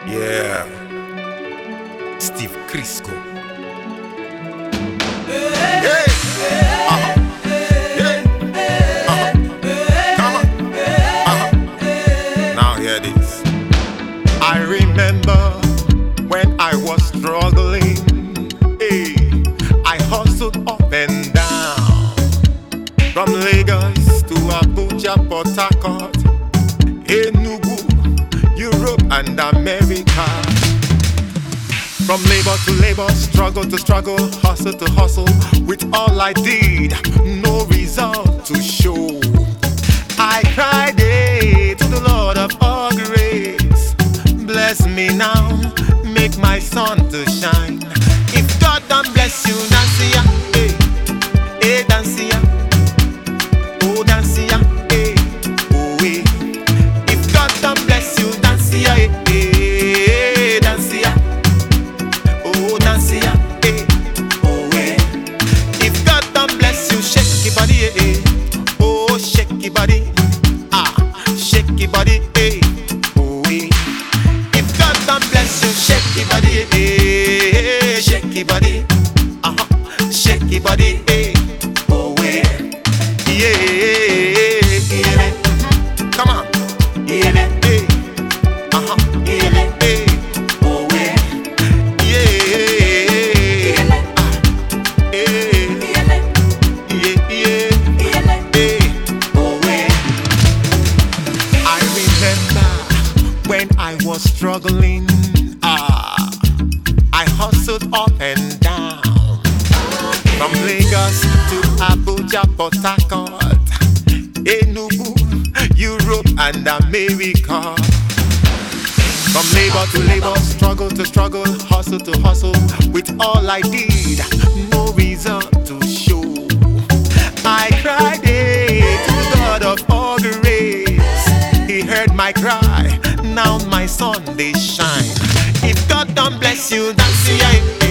Yeah, Steve Crisco. Hey, yeah, come on, now hear this. I remember when I was struggling. Hey, I hustled up and down from Lagos to Abuja, Port Harcourt, Enugu, Europe and America. From labor to labor, struggle to struggle, hustle to hustle. With all I did, no result to show. I cried to the Lord of all grace. Bless me now, make my sun to shine. If God don't bless you, Dancia, hey, Dancia, oh Dancia, hey, oh hey. If God don't bless you, Dancia, hey, Dancia, oh Dancia, hey, oh hey. If God don't bless you, shake your body, hey, oh shake your body, shake your body, hey, oh hey. If God don't bless you, shake your body, hey, shake your body, shake your body, hey, oh hey, yeah, yeah. Come on, yeah, hey, hey, oh hey, yeah, hey, hey, oh hey. I remember when I was struggling. I hustled up and down from Lagos to Abuja, Port Harcourt, Enugu, Europe and America. From labor to labor, struggle to struggle, hustle to hustle. With all I did, no result to show. I cried to the God of all grace. He heard my cry, now my sun they shine. If God don't bless you, Dancia,